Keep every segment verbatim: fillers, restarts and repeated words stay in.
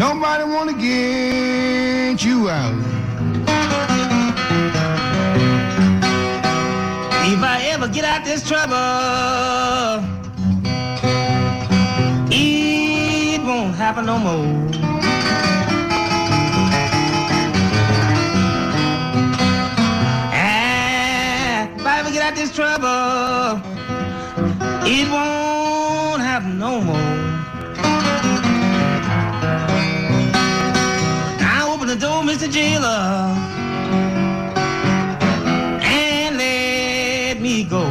Nobody wanna get you out. If I ever get out this trouble, it won't happen no more. And if I ever get out this trouble, it won't happen no more. I open the door, Mister Jailer, and let me go.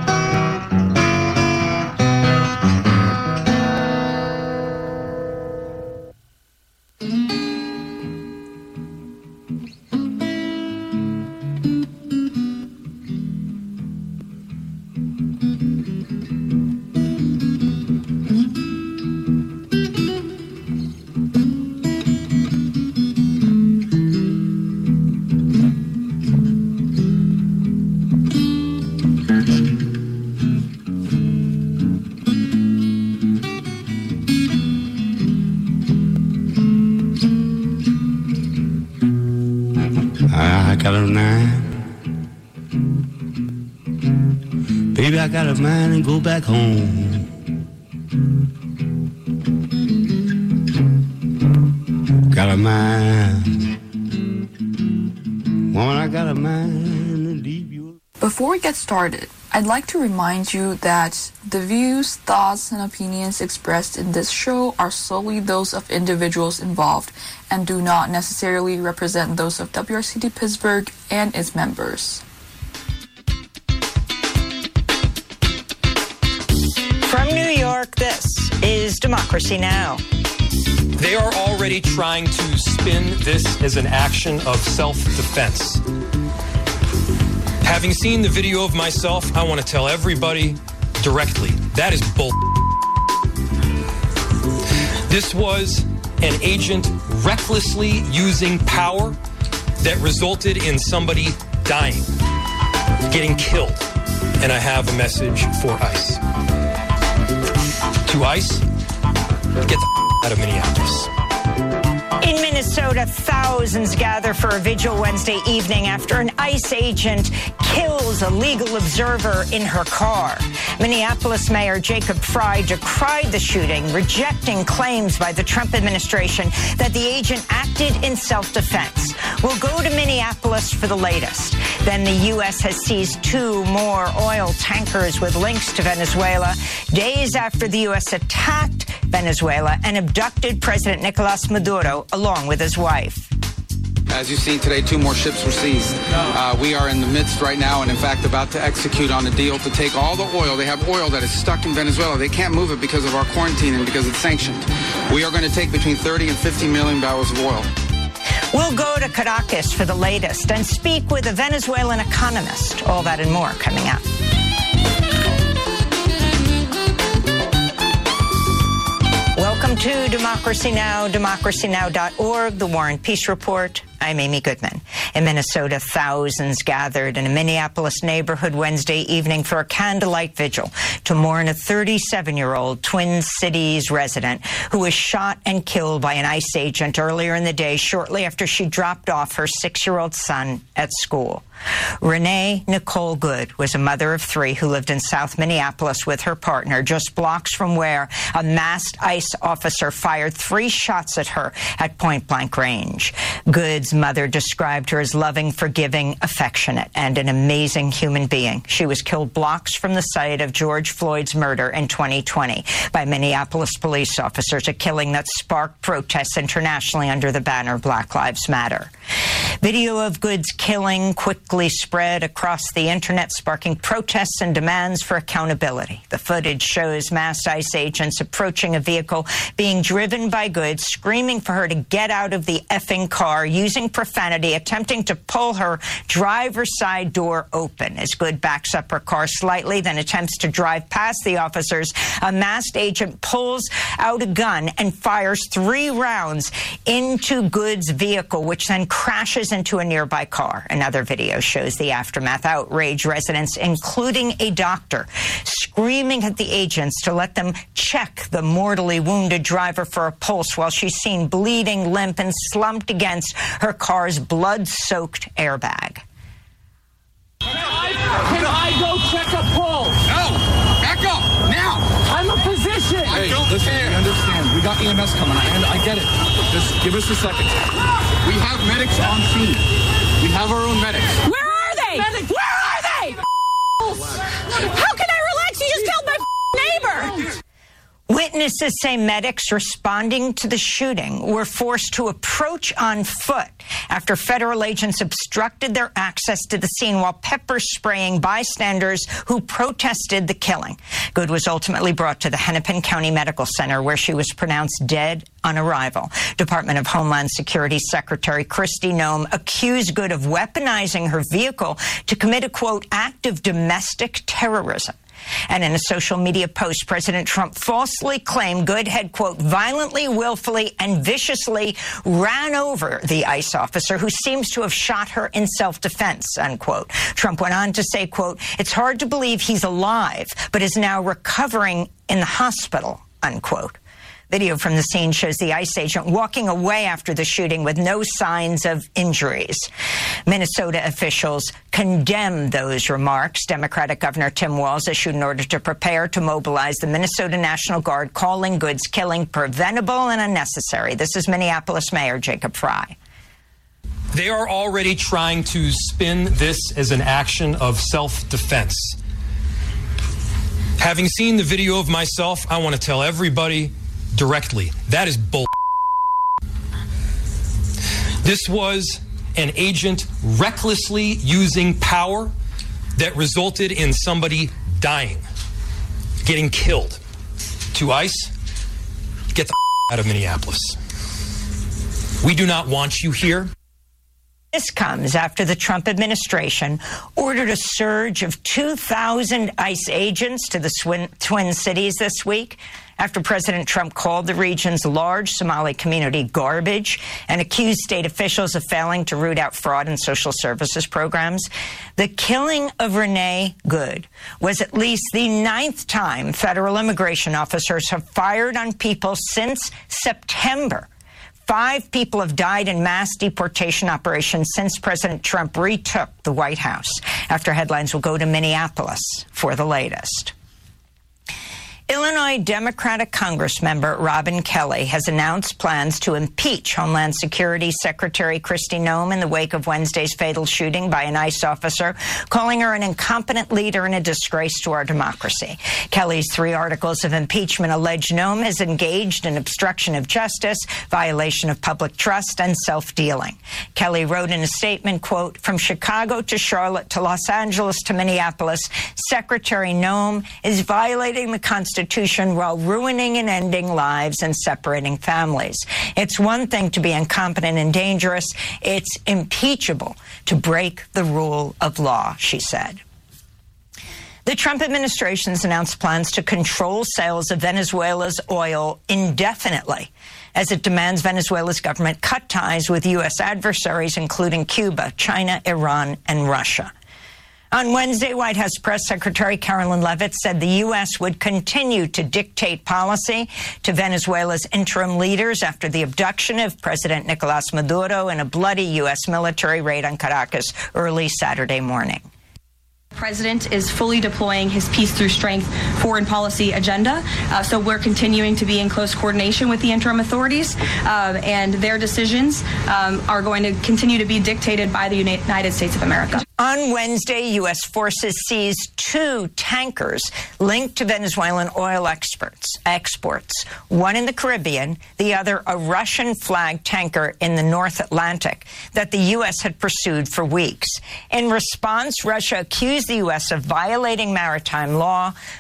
I got a nine. Baby, I got a mind and go back home. Got a mind. Woman, I got a mind to leave you. Before we get started, I'd like to remind you that the views, thoughts, and opinions expressed in this show are solely those of individuals involved and do not necessarily represent those of W R C D Pittsburgh and its members. From New York, this is Democracy Now! They are already trying to spin this as an action of self-defense. Having seen the video of myself, I want to tell everybody directly, that is bull. This was an agent recklessly using power that resulted in somebody dying, getting killed. And I have a message for ICE. To ICE, get the out of Minneapolis. In Minnesota, thousands gather for a vigil Wednesday evening after an ICE agent kills a legal observer in her car. Minneapolis Mayor Jacob Frey decried the shooting, rejecting claims by the Trump administration that the agent acted in self-defense. We'll go to Minneapolis for the latest. Then the U S has seized two more oil tankers with links to Venezuela, days after the U S attacked Venezuela and abducted President Nicolas Maduro along with his wife. As you've seen today, two more ships were seized. Uh, we are in the midst right now and, in fact, about to execute on a deal to take all the oil. They have oil that is stuck in Venezuela. They can't move it because of our quarantine and because it's sanctioned. We are going to take between thirty and fifty million barrels of oil. We'll go to Caracas for the latest and speak with a Venezuelan economist. All that and more coming up. Welcome to Democracy Now!, democracy now dot org, the War and Peace Report. I'm Amy Goodman. In Minnesota, thousands gathered in a Minneapolis neighborhood Wednesday evening for a candlelight vigil to mourn a thirty-seven-year-old Twin Cities resident who was shot and killed by an ICE agent earlier in the day, shortly after she dropped off her six-year-old son at school. Renee Nicole Good was a mother of three who lived in South Minneapolis with her partner, just blocks from where a masked ICE officer fired three shots at her at point-blank range. Good's mother described her as loving, forgiving, affectionate, and an amazing human being. She was killed blocks from the site of George Floyd's murder in twenty twenty by Minneapolis police officers, a killing that sparked protests internationally under the banner Black Lives Matter. Video of Good's killing quickly spread across the internet, sparking protests and demands for accountability. The footage shows masked ICE agents approaching a vehicle being driven by Good, screaming for her to get out of the effing car, using using profanity, attempting to pull her driver's side door open. As Good backs up her car slightly, then attempts to drive past the officers, a masked agent pulls out a gun and fires three rounds into Good's vehicle, which then crashes into a nearby car. Another video shows the aftermath. Outraged residents, including a doctor, screaming at the agents to let them check the mortally wounded driver for a pulse while she's seen bleeding, limp, and slumped against her car's blood-soaked airbag. Can I, can I go check a pulse? No! Back up! Now! I'm a physician! Hey, listen, we understand. We got E M S coming. I, I get it. Just give us a second. We have medics on scene. We have our own medics. Where are they? Medics. Where are they? How can I relax? You just killed my neighbor! Witnesses say medics responding to the shooting were forced to approach on foot after federal agents obstructed their access to the scene while pepper spraying bystanders who protested the killing. Good was ultimately brought to the Hennepin County Medical Center, where she was pronounced dead on arrival. Department of Homeland Security Secretary Kristi Noem accused Good of weaponizing her vehicle to commit a, quote, act of domestic terrorism. And in a social media post, President Trump falsely claimed Good had, quote, violently, willfully, and viciously ran over the ICE officer who seems to have shot her in self-defense, unquote. Trump went on to say, quote, it's hard to believe he's alive, but is now recovering in the hospital, unquote. Video from the scene shows the ICE agent walking away after the shooting with no signs of injuries. Minnesota officials condemned those remarks. Democratic Governor Tim Walz issued an order to prepare to mobilize the Minnesota National Guard, calling Good's killing preventable and unnecessary. This is Minneapolis Mayor Jacob Frey. They are already trying to spin this as an action of self-defense. Having seen the video of myself, I want to tell everybody directly, that is bull. This was an agent recklessly using power that resulted in somebody dying, getting killed. To ICE, get the out of Minneapolis. We do not want you here. This comes after the Trump administration ordered a surge of two thousand ICE agents to the Twin, Twin Cities this week, after President Trump called the region's large Somali community garbage and accused state officials of failing to root out fraud in social services programs. The killing of Renee Good was at least the ninth time federal immigration officers have fired on people since September. Five people have died in mass deportation operations since President Trump retook the White House. After headlines, will go to Minneapolis for the latest. Illinois Democratic Congressmember Robin Kelly has announced plans to impeach Homeland Security Secretary Kristi Noem in the wake of Wednesday's fatal shooting by an ICE officer, calling her an incompetent leader and a disgrace to our democracy. Kelly's three articles of impeachment allege Noem has engaged in obstruction of justice, violation of public trust, and self-dealing. Kelly wrote in a statement, quote, from Chicago to Charlotte to Los Angeles to Minneapolis, Secretary Noem is violating the Constitution while ruining and ending lives and separating families. It's one thing to be incompetent and dangerous. It's impeachable to break the rule of law, she said. The Trump administration has announced plans to control sales of Venezuela's oil indefinitely, as it demands Venezuela's government cut ties with U S adversaries, including Cuba, China, Iran, and Russia. On Wednesday, White House Press Secretary Carolyn Leavitt said the U S would continue to dictate policy to Venezuela's interim leaders after the abduction of President Nicolas Maduro in a bloody U S military raid on Caracas early Saturday morning. The president is fully deploying his peace through strength foreign policy agenda. Uh, so we're continuing to be in close coordination with the interim authorities, uh, and their decisions um, are going to continue to be dictated by the United States of America. On Wednesday, U S forces seized two tankers linked to Venezuelan oil exports, exports, one in the Caribbean, the other a Russian-flagged tanker in the North Atlantic that the U S had pursued for weeks. In response, Russia accused the U S of violating maritime law,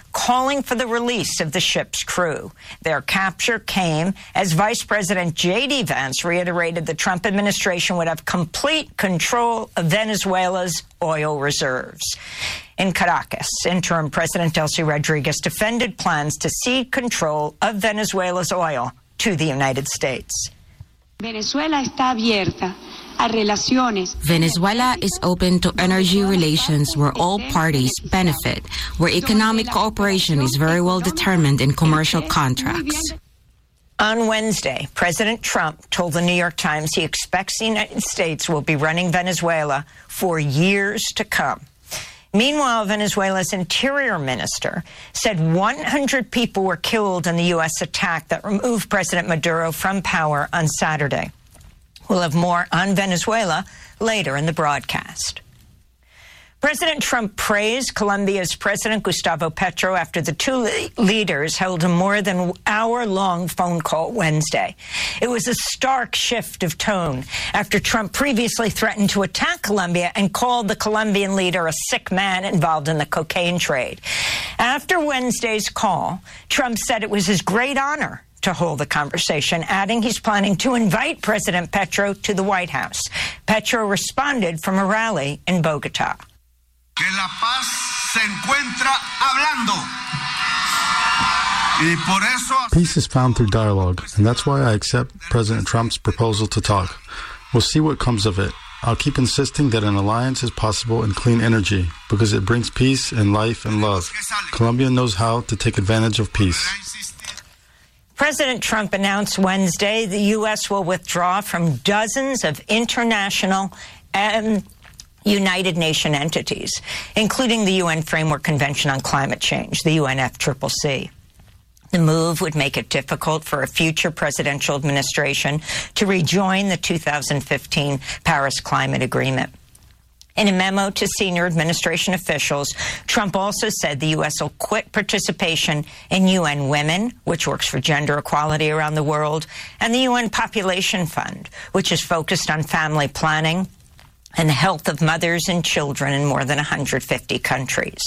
calling for the release of the ship's crew. Their capture came as Vice President J D Vance reiterated the Trump administration would have complete control of Venezuela's oil reserves. In Caracas, interim President Delcy Rodriguez defended plans to cede control of Venezuela's oil to the United States. Venezuela está abierta a relaciones. Venezuela is open to energy relations where all parties benefit, where economic cooperation is very well determined in commercial contracts. On Wednesday, President Trump told the New York Times he expects the United States will be running Venezuela for years to come. Meanwhile, Venezuela's interior minister said one hundred people were killed in the U S attack that removed President Maduro from power on Saturday. We'll have more on Venezuela later in the broadcast. President Trump praised Colombia's President Gustavo Petro after the two le- leaders held a more than hour-long phone call Wednesday. It was a stark shift of tone after Trump previously threatened to attack Colombia and called the Colombian leader a sick man involved in the cocaine trade. After Wednesday's call, Trump said it was his great honor to hold the conversation, adding he's planning to invite President Petro to the White House. Petro responded from a rally in Bogota. Que la paz se encuentra hablando. Y por eso... Peace is found through dialogue, and that's why I accept President Trump's proposal to talk. We'll see what comes of it. I'll keep insisting that an alliance is possible in clean energy, because it brings peace and life and love. Colombia knows how to take advantage of peace. President Trump announced Wednesday the U S will withdraw from dozens of international and United Nations entities, including the U N Framework Convention on Climate Change, the U N F C C C. The move would make it difficult for a future presidential administration to rejoin the two thousand fifteen Paris Climate Agreement. In a memo to senior administration officials, Trump also said the U S will quit participation in U N Women, which works for gender equality around the world, and the U N Population Fund, which is focused on family planning and the health of mothers and children in more than one hundred fifty countries.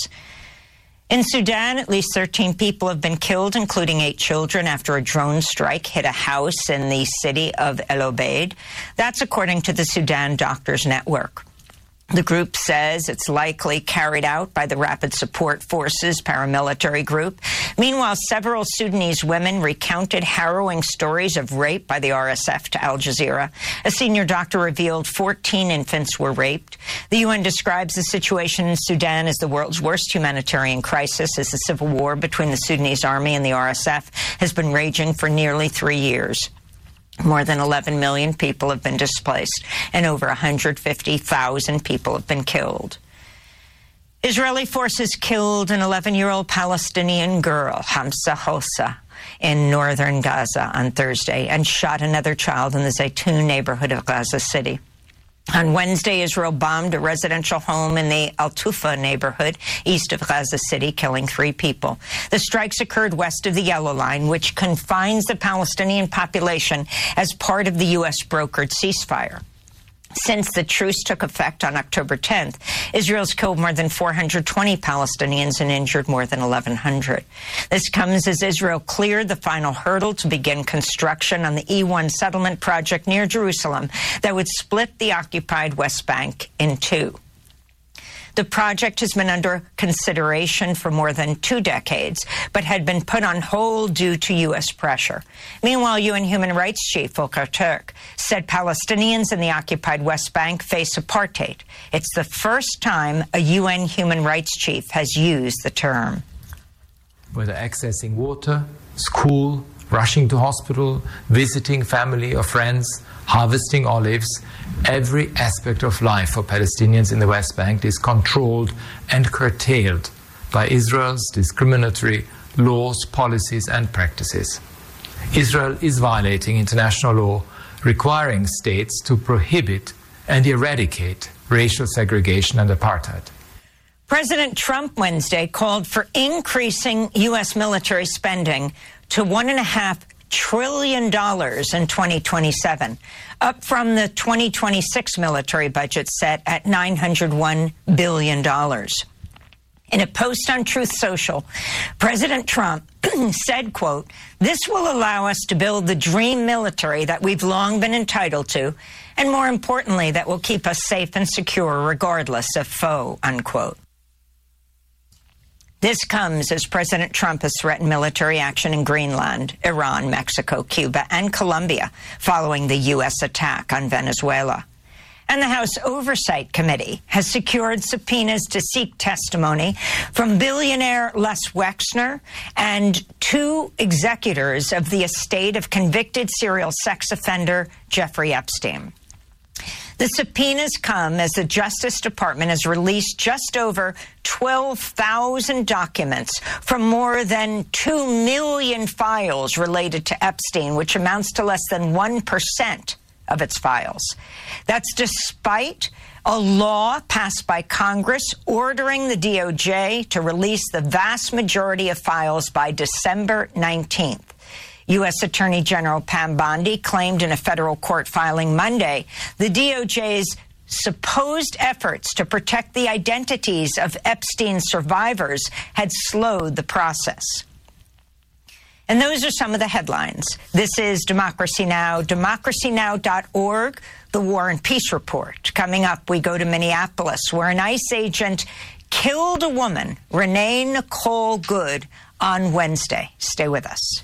In Sudan, at least thirteen people have been killed, including eight children, after a drone strike hit a house in the city of El Obeid. That's according to the Sudan Doctors Network. The group says it's likely carried out by the Rapid Support Forces paramilitary group. Meanwhile, several Sudanese women recounted harrowing stories of rape by the R S F to Al Jazeera. A senior doctor revealed fourteen infants were raped. The U N describes the situation in Sudan as the world's worst humanitarian crisis, as the civil war between the Sudanese army and the R S F has been raging for nearly three years. More than eleven million people have been displaced, and over one hundred fifty thousand people have been killed. Israeli forces killed an eleven-year-old Palestinian girl, Hamza Hossa, in northern Gaza on Thursday, and shot another child in the Zaytun neighborhood of Gaza City. On Wednesday, Israel bombed a residential home in the Al-Tufa neighborhood east of Gaza City, killing three people. The strikes occurred west of the Yellow Line, which confines the Palestinian population as part of the U S-brokered ceasefire. Since the truce took effect on October tenth, Israel's killed more than four hundred twenty Palestinians and injured more than eleven hundred. This comes as Israel cleared the final hurdle to begin construction on the E one settlement project near Jerusalem that would split the occupied West Bank in two. The project has been under consideration for more than two decades, but had been put on hold due to U S pressure. Meanwhile, U N Human Rights Chief Volker Turk said Palestinians in the occupied West Bank face apartheid. It's the first time a U N Human Rights Chief has used the term. Whether accessing water, school, rushing to hospital, visiting family or friends, harvesting olives, every aspect of life for Palestinians in the West Bank is controlled and curtailed by Israel's discriminatory laws, policies, and practices. Israel is violating international law, requiring states to prohibit and eradicate racial segregation and apartheid. President Trump Wednesday called for increasing U S military spending to one and a half trillion dollars in twenty twenty-seven, up from the twenty twenty-six military budget set at nine hundred one billion dollars. In a post on Truth Social, President Trump said, quote, "This will allow us to build the dream military that we've long been entitled to, and more importantly, that will keep us safe and secure regardless of foe," unquote. This comes as President Trump has threatened military action in Greenland, Iran, Mexico, Cuba, and Colombia following the U S attack on Venezuela. And the House Oversight Committee has secured subpoenas to seek testimony from billionaire Les Wexner and two executors of the estate of convicted serial sex offender Jeffrey Epstein. The subpoenas come as the Justice Department has released just over twelve thousand documents from more than two million files related to Epstein, which amounts to less than one percent of its files. That's despite a law passed by Congress ordering the D O J to release the vast majority of files by December nineteenth. U S Attorney General Pam Bondi claimed in a federal court filing Monday the D O J's supposed efforts to protect the identities of Epstein's survivors had slowed the process. And those are some of the headlines. This is Democracy Now!, democracy now dot org, the War and Peace Report. Coming up, we go to Minneapolis, where an ICE agent killed a woman, Renee Nicole Good, on Wednesday. Stay with us.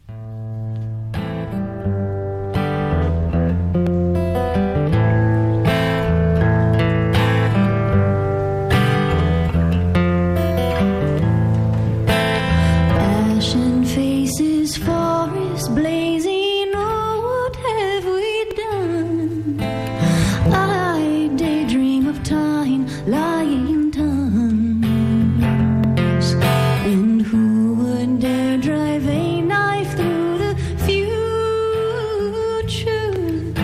Blazing, oh, what have we done? I daydream of time lying tons. And who would dare drive a knife through the future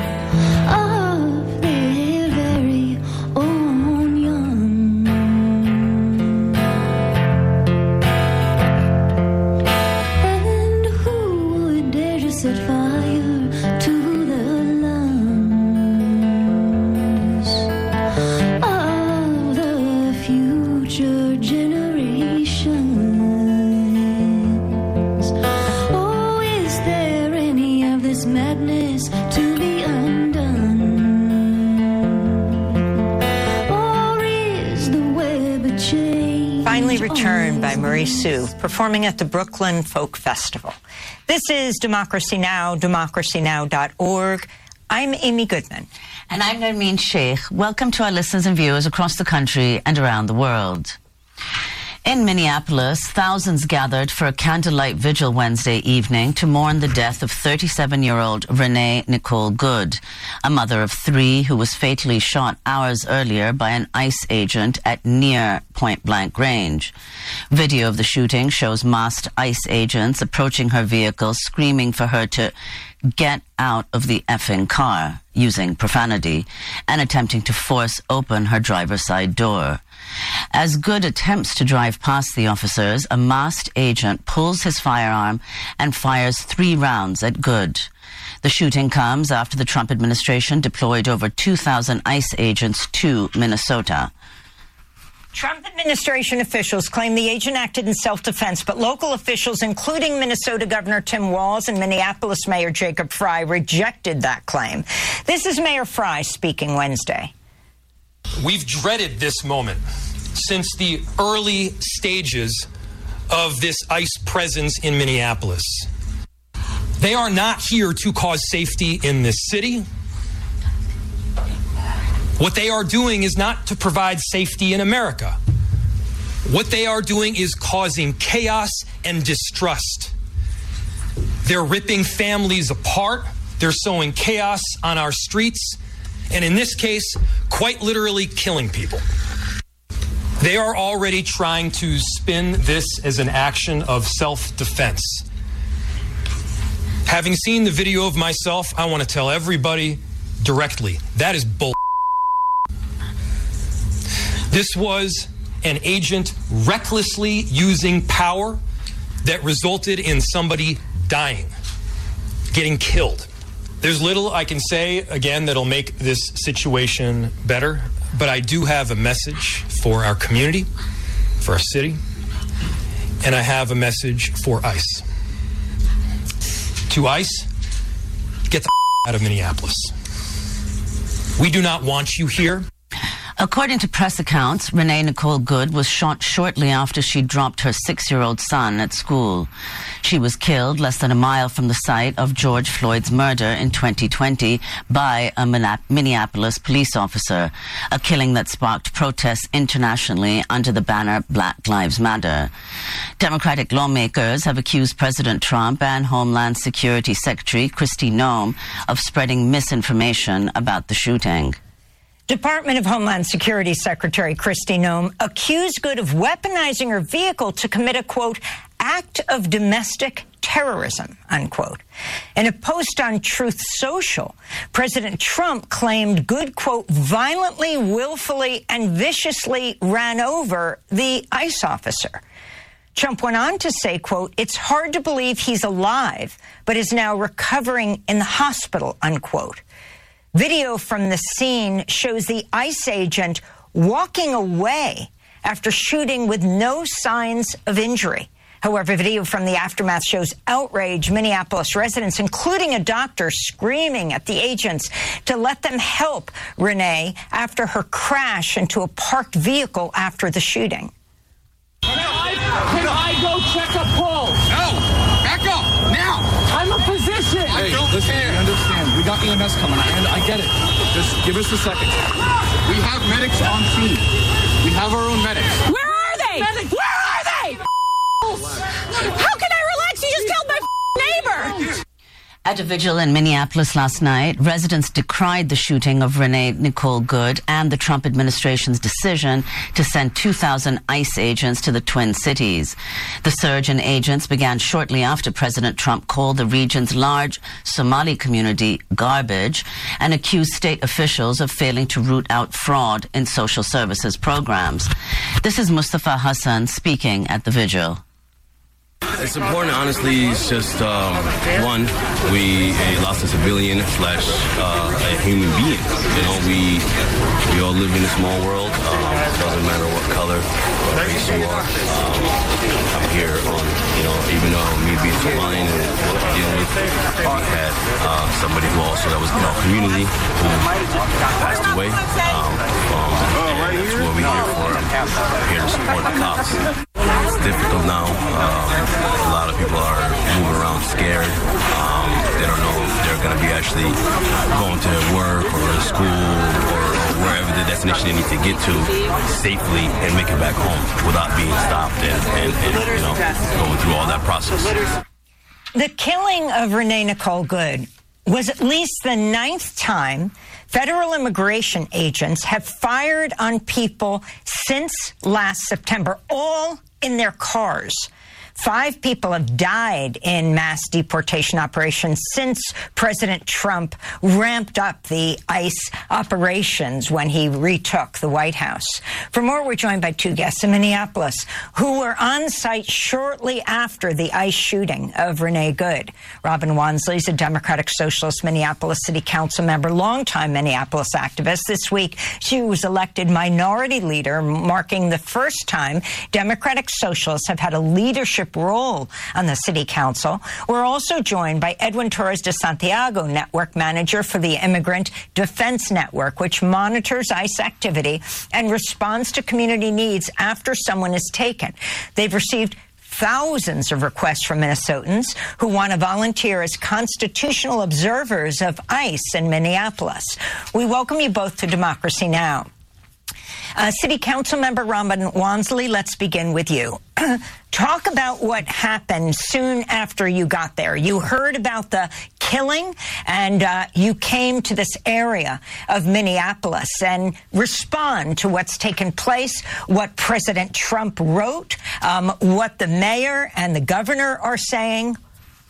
of their very own young? And who would dare to set fire to the lungs of the future generations? Oh, is there any of this madness to be undone? Or is the web a change? Finally returned by Marie Sue, performing at the Brooklyn Folk Festival. This is Democracy Now!, democracy now dot org. I'm Amy Goodman. And I'm Nermeen Sheikh. Welcome to our listeners and viewers across the country and around the world. In Minneapolis, thousands gathered for a candlelight vigil Wednesday evening to mourn the death of thirty-seven-year-old Renee Nicole Good, a mother of three who was fatally shot hours earlier by an ICE agent at near point-blank range. Video of the shooting shows masked ICE agents approaching her vehicle, screaming for her to get out of the effing car, using profanity, and attempting to force open her driver's side door. As Good attempts to drive past the officers, a masked agent pulls his firearm and fires three rounds at Good. The shooting comes after the Trump administration deployed over two thousand ICE agents to Minnesota. Trump administration officials claim the agent acted in self-defense, but local officials, including Minnesota Governor Tim Walz and Minneapolis Mayor Jacob Frey, rejected that claim. This is Mayor Frey speaking Wednesday. We've dreaded this moment since the early stages of this ICE presence in Minneapolis. They are not here to cause safety in this city. What they are doing is not to provide safety in America. What they are doing is causing chaos and distrust. They're ripping families apart. They're sowing chaos on our streets. And in this case, quite literally killing people. They are already trying to spin this as an action of self-defense. Having seen the video of myself, I want to tell everybody directly, that is bull. This was an agent recklessly using power that resulted in somebody dying, getting killed. There's little I can say, again, that'll make this situation better, but I do have a message for our community, for our city, and I have a message for ICE. To ICE, get the out of Minneapolis. We do not want you here. According to press accounts, Renee Nicole Good was shot shortly after she dropped her six-year-old son at school. She was killed less than a mile from the site of George Floyd's murder in twenty twenty by a Minneapolis police officer, a killing that sparked protests internationally under the banner Black Lives Matter. Democratic lawmakers have accused President Trump and Homeland Security Secretary Kristi Noem of spreading misinformation about the shooting. Department of Homeland Security Secretary Kristi Noem accused Good of weaponizing her vehicle to commit a, quote, act of domestic terrorism, unquote. In a post on Truth Social, President Trump claimed Good, quote, violently, willfully, and viciously ran over the ICE officer. Trump went on to say, quote, it's hard to believe he's alive, but is now recovering in the hospital, unquote. Video from the scene shows the ICE agent walking away after shooting with no signs of injury. However, video from the aftermath shows outraged Minneapolis residents, including a doctor, screaming at the agents to let them help Renee after her crash into a parked vehicle after the shooting. Can I, can I go check a pulse? No! Back up! Now! I'm a physician! Hey, listen, we understand. We got E M S coming, and I get it. Just give us a second. We have medics on scene. We have our own medics. Where are they? Medics. Where are they? How can I relax? You just killed my neighbor! At a vigil in Minneapolis last night, residents decried the shooting of Renee Nicole Good and the Trump administration's decision to send two thousand ICE agents to the Twin Cities. The surge in agents began shortly after President Trump called the region's large Somali community garbage and accused state officials of failing to root out fraud in social services programs. This is Mustafa Hassan speaking at the vigil. It's important, honestly. It's just, um, one, we uh, lost a civilian slash uh, a human being. You know, we we all live in a small world. Um, it doesn't matter what color or race you are. Um, I'm here on, you know, even though me being Somalian and what we're dealing with, we had uh, somebody who also that was in our community who passed away. Um, um, and that's what we're here for. We're here to support the cops. It's difficult now. Um, a lot of people are moving around scared. Um, they don't know if they're going to be actually going to work or to school or, or wherever the destination they need to get to safely and make it back home without being stopped and, and, and you know, going through all that process. The killing of Renee Nicole Good was at least the ninth time federal immigration agents have fired on people since last September, all in their cars. Five people have died in mass deportation operations since President Trump ramped up the ICE operations when he retook the White House. For more, we're joined by two guests in Minneapolis who were on site shortly after the ICE shooting of Renee Good. Robin Wansley is a Democratic Socialist Minneapolis City Council member, longtime Minneapolis activist. This week, she was elected minority leader, marking the first time Democratic Socialists have had a leadership role on the city council. We're also joined by Edwin Torres de Santiago, network manager for the Immigrant Defense Network, which monitors ICE activity and responds to community needs after someone is taken. They've received thousands of requests from Minnesotans who want to volunteer as constitutional observers of ICE in Minneapolis. We welcome you both to Democracy Now! Uh, City Council member Robin Wansley, let's begin with you. Talk about what happened soon after you got there. You heard about the killing, and uh, you came to this area of Minneapolis, and respond to what's taken place, what President Trump wrote, um, what the mayor and the governor are saying.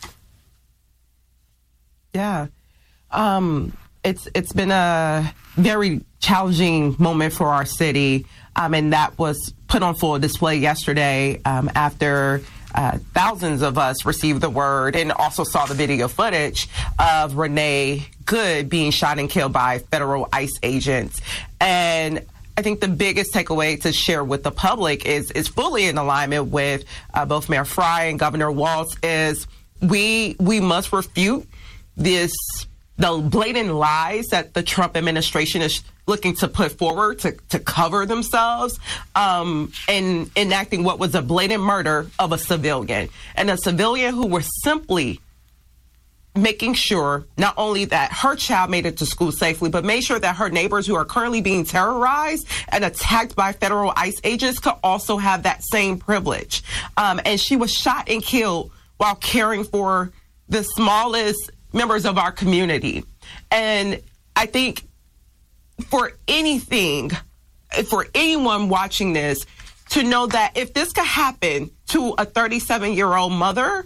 Yeah. Um, it's it's been a very challenging moment for our city, um, and that was put on full display yesterday um, after uh, thousands of us received the word and also saw the video footage of Renee Good being shot and killed by federal ICE agents. And I think the biggest takeaway to share with the public is is fully in alignment with uh, both Mayor Frey and Governor Walz. Is we we must refute this the blatant lies that the Trump administration is looking to put forward to, to cover themselves um, in enacting what was a blatant murder of a civilian, and a civilian who was simply making sure not only that her child made it to school safely, but made sure that her neighbors who are currently being terrorized and attacked by federal ICE agents could also have that same privilege. Um, and she was shot and killed while caring for the smallest members of our community. And I think for anything, for anyone watching this, to know that if this could happen to a thirty-seven-year-old mother,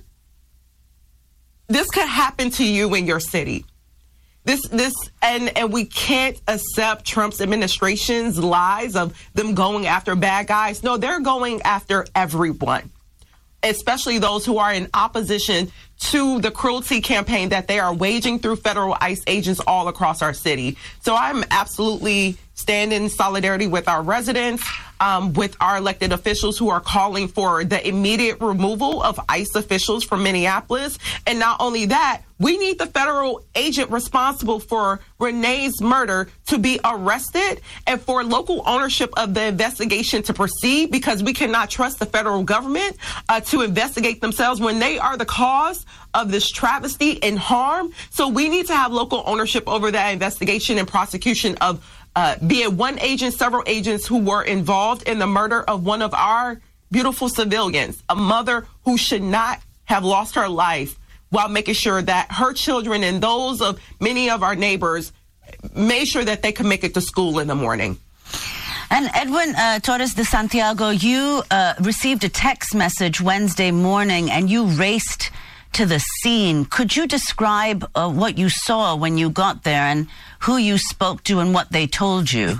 this could happen to you in your city. This, this, and, and we can't accept Trump's administration's lies of them going after bad guys. No, they're going after everyone, especially those who are in opposition to the cruelty campaign that they are waging through federal ICE agents all across our city. So I'm absolutely standing in solidarity with our residents, um, with our elected officials who are calling for the immediate removal of ICE officials from Minneapolis. And not only that, we need the federal agent responsible for Renee's murder to be arrested and for local ownership of the investigation to proceed, because we cannot trust the federal government uh, to investigate themselves when they are the cause of this travesty and harm. So we need to have local ownership over that investigation and prosecution of uh, be it one agent, several agents who were involved in the murder of one of our beautiful civilians, a mother who should not have lost her life, while making sure that her children and those of many of our neighbors made sure that they could make it to school in the morning. And Edwin uh, Torres de Santiago, you uh, received a text message Wednesday morning and you raced to the scene. Could you describe uh, what you saw when you got there and who you spoke to and what they told you?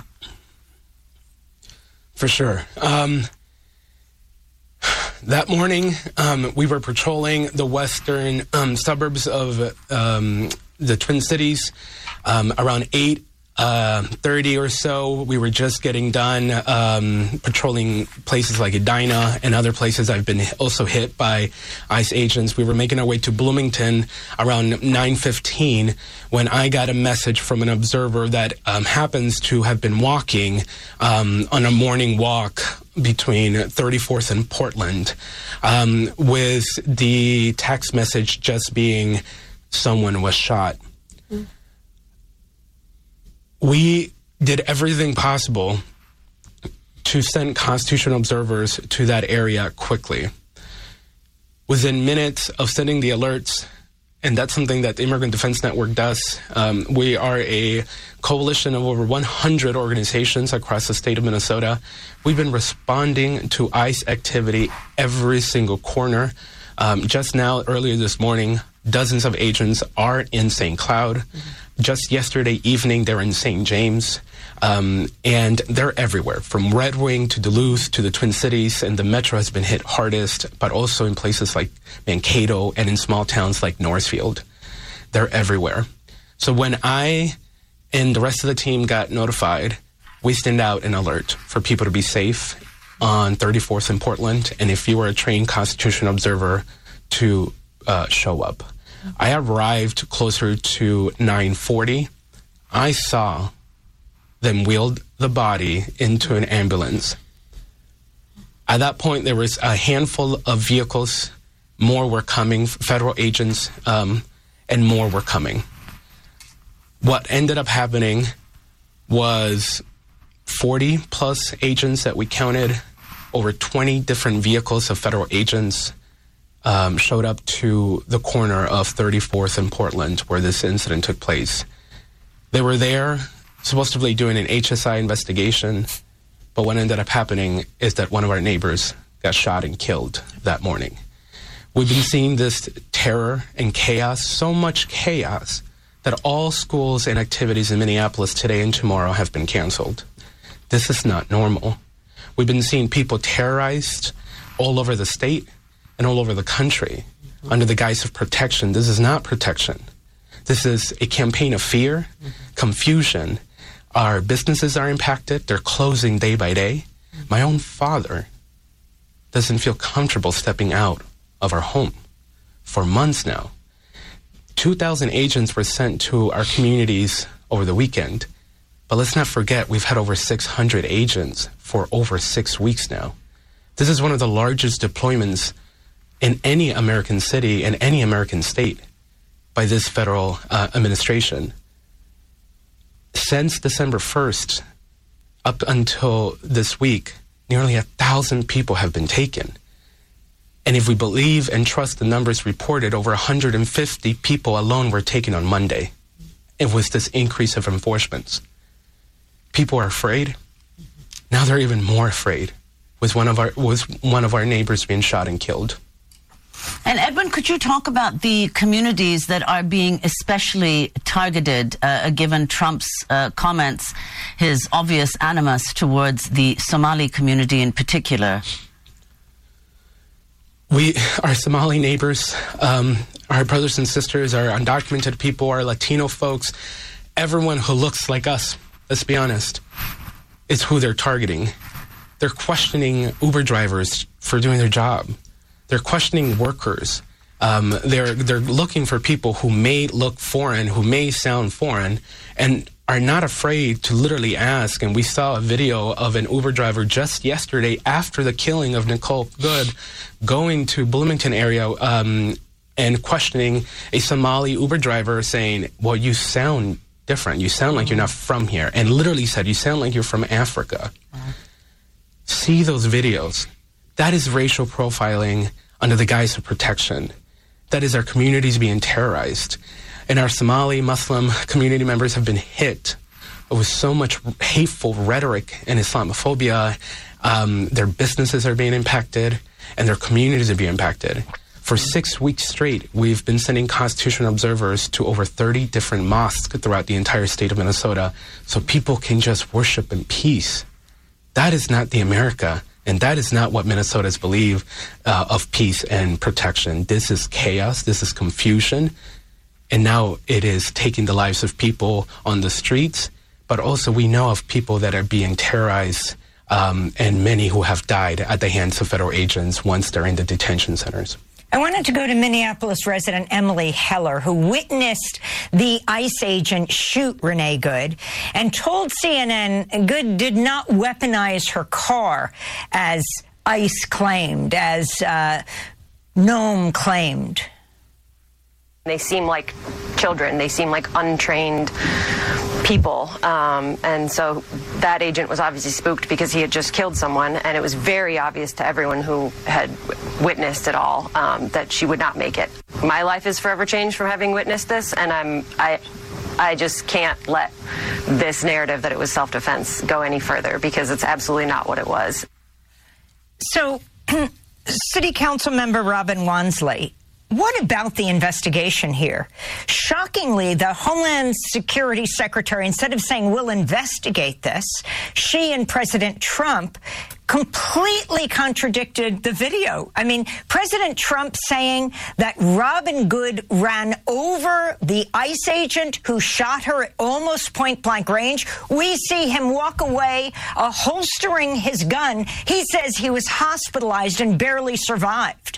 For sure. Um, that morning, um, we were patrolling the western um, suburbs of um, the Twin Cities. Um, around eight thirty or so, we were just getting done um, patrolling places like Edina and other places I've been also hit by ICE agents. We were making our way to Bloomington around nine fifteen when I got a message from an observer that um, happens to have been walking um, on a morning walk between thirty-fourth and Portland, um, with the text message just being, someone was shot. Mm. We did everything possible to send constitutional observers to that area quickly. Within minutes of sending the alerts, and that's something that the Immigrant Defense Network does, um, we are a coalition of over one hundred organizations across the state of Minnesota. We've been responding to ICE activity every single corner. Um, just now, earlier this morning, dozens of agents are in Saint Cloud. Mm-hmm. Just yesterday evening, they're in Saint James, um, and they're everywhere, from Red Wing to Duluth to the Twin Cities, and the metro has been hit hardest, but also in places like Mankato and in small towns like Northfield. They're everywhere. So when I and the rest of the team got notified, we send out an alert for people to be safe on thirty-fourth and Portland, and if you were a trained Constitution observer, to uh, show up. I arrived closer to nine forty. I saw them wheel the body into an ambulance. At that point, there was a handful of vehicles. More were coming, federal agents, um, and more were coming. What ended up happening was forty plus agents that we counted, over twenty different vehicles of federal agents Um, showed up to the corner of thirty-fourth and Portland where this incident took place. They were there supposedly doing an H S I investigation, but what ended up happening is that one of our neighbors got shot and killed that morning. We've been seeing this terror and chaos, so much chaos, that all schools and activities in Minneapolis today and tomorrow have been canceled. This is not normal. We've been seeing people terrorized all over the state and all over the country under the guise of protection. This is not protection. This is a campaign of fear, confusion, Our businesses are impacted. They're closing day by day. My own father doesn't feel comfortable stepping out of our home for months now. two thousand agents were sent to our communities over the weekend. But let's not forget, we've had over six hundred agents for over six weeks now. This is one of the largest deployments in any American city, in any American state, by this federal uh, administration. Since December first, up until this week, nearly a thousand people have been taken. And if we believe and trust the numbers reported, over one hundred fifty people alone were taken on Monday. It was this increase of enforcements. People are afraid. Now they're even more afraid. Was one of our was one of our neighbors being shot and killed. And Edwin, could you talk about the communities that are being especially targeted, uh, given Trump's uh, comments, his obvious animus towards the Somali community in particular? We, our Somali neighbors, um, our brothers and sisters, our undocumented people, our Latino folks, everyone who looks like us, let's be honest, is who they're targeting. They're questioning Uber drivers for doing their job. They're questioning workers. Um, they're they're looking for people who may look foreign, who may sound foreign, and are not afraid to literally ask. And we saw a video of an Uber driver just yesterday after the killing of Nicole Good going to Bloomington area um, and questioning a Somali Uber driver saying, well, you sound different. You sound like you're not from here. And literally said, you sound like you're from Africa. Mm-hmm. See those videos. That is racial profiling under the guise of protection. That is our communities being terrorized. And our Somali Muslim community members have been hit with so much hateful rhetoric and Islamophobia. Um, their businesses are being impacted and their communities are being impacted. For six weeks straight, we've been sending constitutional observers to over thirty different mosques throughout the entire state of Minnesota so people can just worship in peace. That is not the America. And that is not what Minnesotans believe uh, of peace and protection. This is chaos. This is confusion. And now it is taking the lives of people on the streets. But also we know of people that are being terrorized um, and many who have died at the hands of federal agents once they're in the detention centers. I wanted to go to Minneapolis resident Emily Heller, who witnessed the ICE agent shoot Renee Good and told C N N Good did not weaponize her car as ICE claimed, as uh, Noam claimed. They seem like children. They seem like untrained people. Um, and so that agent was obviously spooked because he had just killed someone, and it was very obvious to everyone who had witnessed it all um, that she would not make it. My life is forever changed from having witnessed this, and I'm I I just can't let this narrative that it was self-defense go any further, because it's absolutely not what it was. So, City Council member Robin Wansley, what about the investigation here? Shockingly, the Homeland Security Secretary, instead of saying we'll investigate this, she and President Trump completely contradicted the video. I mean, President Trump saying that Robin Good ran over the ICE agent who shot her at almost point-blank range. We see him walk away, uh, holstering his gun. He says he was hospitalized and barely survived.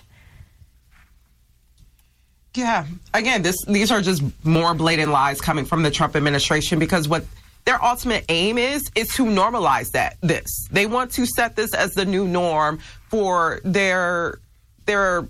Yeah, again, this these are just more blatant lies coming from the Trump administration, because what their ultimate aim is, is to normalize that this. They want to set this as the new norm for their their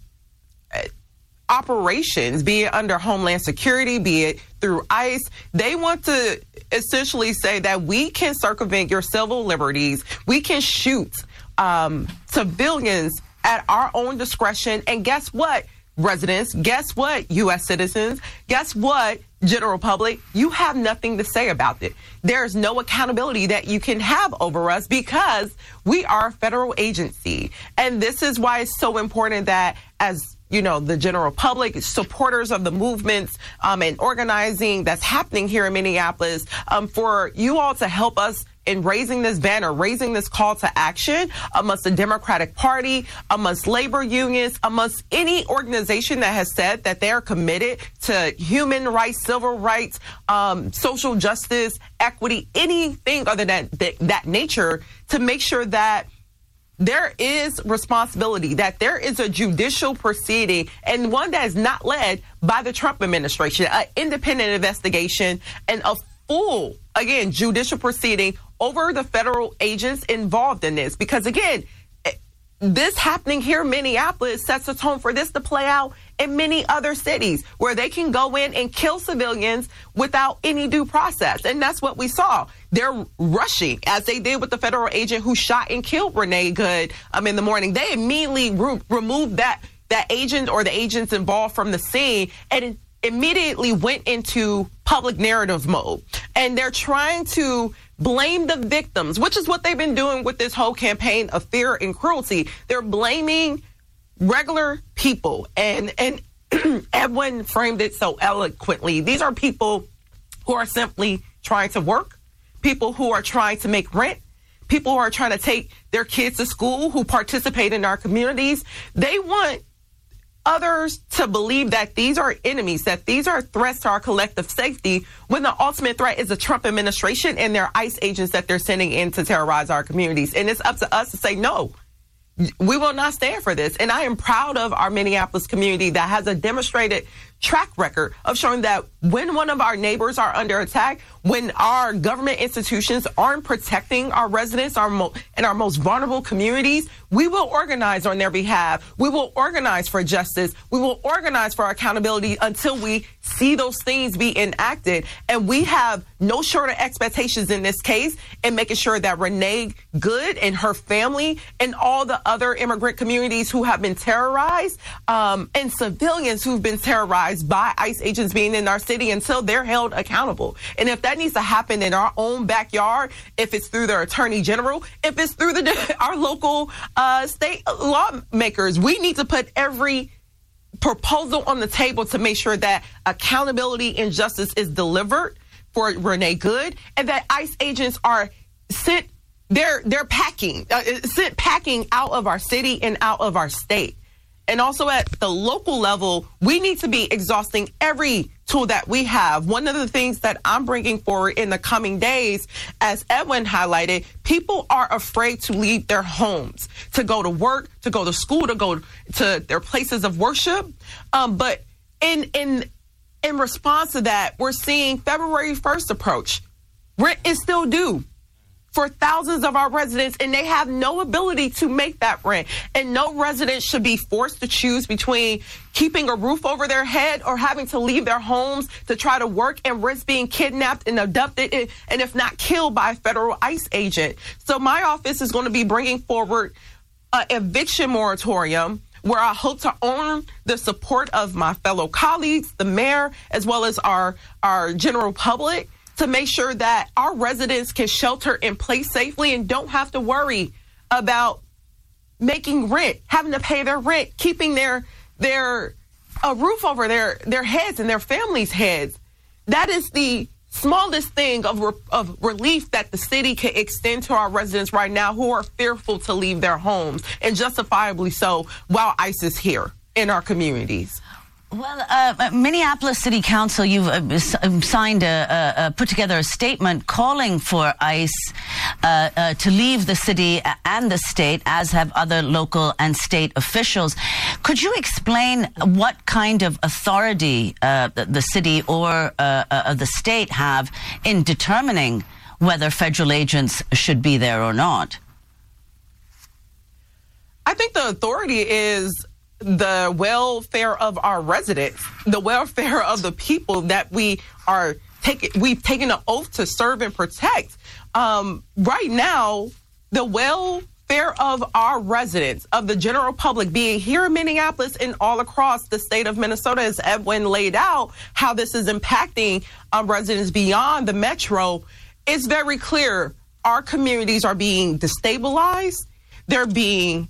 operations, be it under Homeland Security, be it through ICE. They want to essentially say that we can circumvent your civil liberties. We can shoot um, civilians at our own discretion. And guess what? Residents, guess what, U S citizens, guess what, general public, you have nothing to say about it. There's no accountability that you can have over us because we are a federal agency. And this is why it's so important that, as you know, the general public, supporters of the movements um, and organizing that's happening here in Minneapolis, um, for you all to help us in raising this banner, raising this call to action amongst the Democratic Party, amongst labor unions, amongst any organization that has said that they're committed to human rights, civil rights, um, social justice, equity, anything other than that, that nature, to make sure that there is responsibility, that there is a judicial proceeding, and one that is not led by the Trump administration, an independent investigation and a full, again, judicial proceeding over the federal agents involved in this. Because, again, this happening here in Minneapolis sets a tone for this to play out in many other cities where they can go in and kill civilians without any due process. And that's what we saw. They're rushing, as they did with the federal agent who shot and killed Renee Good um, in the morning. They immediately re- removed that, that agent or the agents involved from the scene and immediately went into public narrative mode. And they're trying to blame the victims, which is what they've been doing with this whole campaign of fear and cruelty. They're blaming regular people. And, and Edwin framed it so eloquently. These are people who are simply trying to work, people who are trying to make rent, people who are trying to take their kids to school, who participate in our communities. They want others to believe that these are enemies, that these are threats to our collective safety, when the ultimate threat is the Trump administration and their ICE agents that they're sending in to terrorize our communities. And it's up to us to say, no, we will not stand for this. And I am proud of our Minneapolis community that has a demonstrated track record of showing that when one of our neighbors are under attack, when our government institutions aren't protecting our residents our mo- in our most vulnerable communities, we will organize on their behalf. We will organize for justice. We will organize for accountability until we see those things be enacted. And we have no shorter expectations in this case in making sure that Renee Good and her family and all the other immigrant communities who have been terrorized um, and civilians who've been terrorized by ICE agents being in our city until they're held accountable. And if that needs to happen in our own backyard, if it's through their attorney general, if it's through the our local uh, state lawmakers, we need to put every proposal on the table to make sure that accountability and justice is delivered for Renee Good, and that ICE agents are sent, they're they're packing, uh, sent packing out of our city and out of our state. And also at the local level, we need to be exhausting every tool that we have. One of the things that I'm bringing forward in the coming days, as Edwin highlighted, people are afraid to leave their homes, to go to work, to go to school, to go to their places of worship. Um, but in in in response to that, we're seeing February first approach. Rent is still due for thousands of our residents, and they have no ability to make that rent. And no resident should be forced to choose between keeping a roof over their head or having to leave their homes to try to work and risk being kidnapped and abducted, and if not killed by a federal ICE agent. So my office is going to be bringing forward an eviction moratorium where I hope to earn the support of my fellow colleagues, the mayor, as well as our, our general public, to make sure that our residents can shelter in place safely and don't have to worry about making rent, having to pay their rent, keeping their their a roof over their, their heads and their families' heads. That is the smallest thing of, re, of relief that the city can extend to our residents right now who are fearful to leave their homes, and justifiably so, while ICE is here in our communities. Well, uh, Minneapolis City Council, you've uh, signed, a, a, a, put together a statement calling for ICE uh, uh, to leave the city and the state, as have other local and state officials. Could you explain what kind of authority uh, the, the city or uh, uh, the state have in determining whether federal agents should be there or not? I think the authority is the welfare of our residents, the welfare of the people that we are taking, we've taken an oath to serve and protect. Um, right now, the welfare of our residents, of the general public, being here in Minneapolis and all across the state of Minnesota, as Edwin laid out, how this is impacting um, residents beyond the metro, it's very clear. Our communities are being destabilized. They're being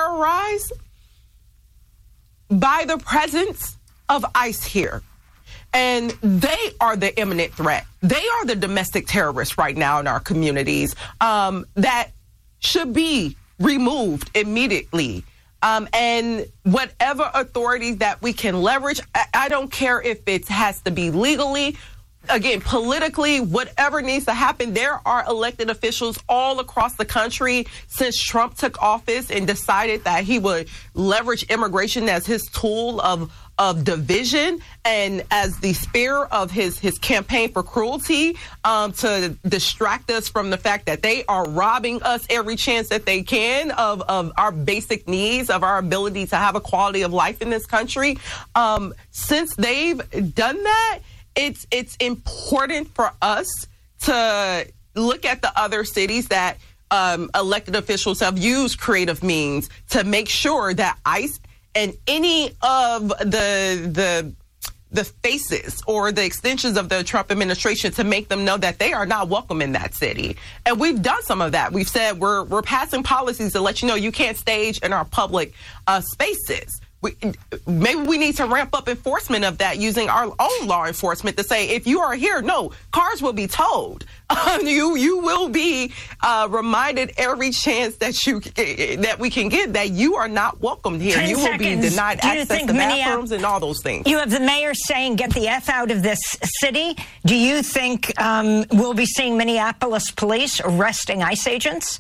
terrorized by the presence of ICE here. And they are the imminent threat. They are the domestic terrorists right now in our communities um, that should be removed immediately. Um, and whatever authorities that we can leverage, I, I don't care if it has to be legally, again, politically, whatever needs to happen. There are elected officials all across the country since Trump took office and decided that he would leverage immigration as his tool of of division and as the spear of his, his campaign for cruelty um, to distract us from the fact that they are robbing us every chance that they can of, of our basic needs, of our ability to have a quality of life in this country. Um, since they've done that, it's it's important for us to look at the other cities that um, elected officials have used creative means to make sure that ICE and any of the the the faces or the extensions of the Trump administration to make them know that they are not welcome in that city. And we've done some of that. We've said we're we're passing policies to let you know you can't stage in our public uh, spaces. We, maybe we need to ramp up enforcement of that using our own law enforcement to say, if you are here, no, cars will be towed. Um, you you will be uh, reminded every chance that you that we can get that you are not welcomed here. You will be denied access to bathrooms and all those things. You have the mayor saying, get the F out of this city. Do you think um, we'll be seeing Minneapolis police arresting ICE agents?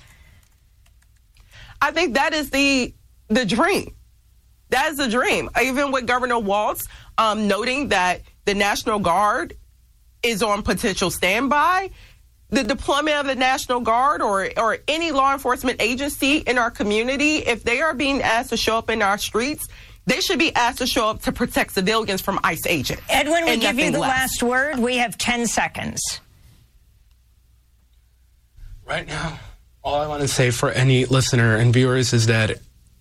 I think that is the the dream. That is a dream. Even with Governor Walz um, noting that the National Guard is on potential standby, the deployment of the National Guard or or any law enforcement agency in our community, if they are being asked to show up in our streets, they should be asked to show up to protect civilians from ICE agents. Edwin, we give you the last word. We have ten seconds. Right now, all I want to say for any listener and viewers is that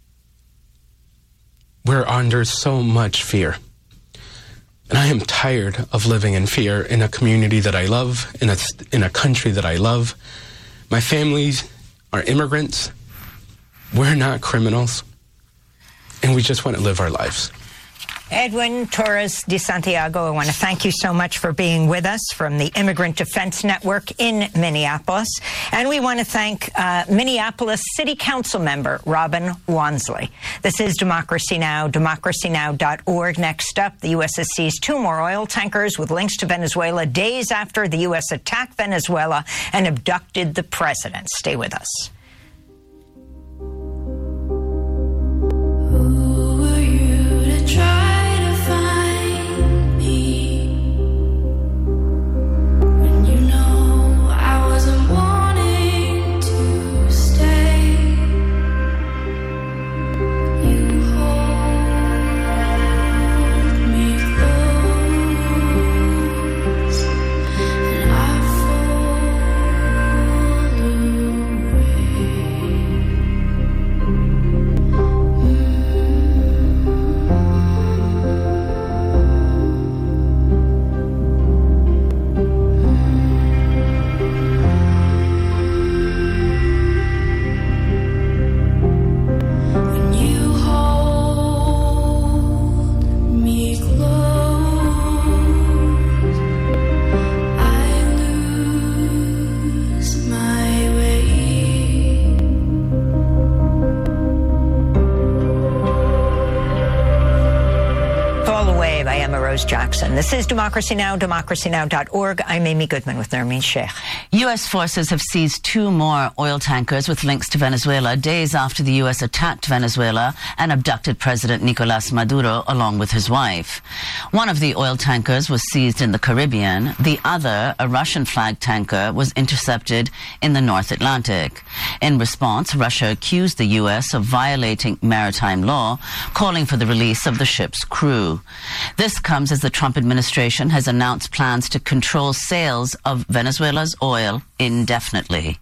we're under so much fear. And I am tired of living in fear in a community that I love, in a, in a country that I love. My families are immigrants. We're not criminals. And we just want to live our lives. Edwin Torres de Santiago, I want to thank you so much for being with us from the Immigrant Defense Network in Minneapolis. And we want to thank uh, Minneapolis City Council member Robin Wansley. This is Democracy Now!, democracy now dot org. Next up, the U S has seized two more oil tankers with links to Venezuela days after the U S attacked Venezuela and abducted the president. Stay with us. Jackson. This is Democracy Now!, democracy now dot org. I'm Amy Goodman with Nermeen Sheikh. U S forces have seized two more oil tankers with links to Venezuela days after the U S attacked Venezuela and abducted President Nicolas Maduro along with his wife. One of the oil tankers was seized in the Caribbean. The other, a Russian-flagged tanker, was intercepted in the North Atlantic. In response, Russia accused the U S of violating maritime law, calling for the release of the ship's crew. This comes as the Trump administration has announced plans to control sales of Venezuela's oil indefinitely.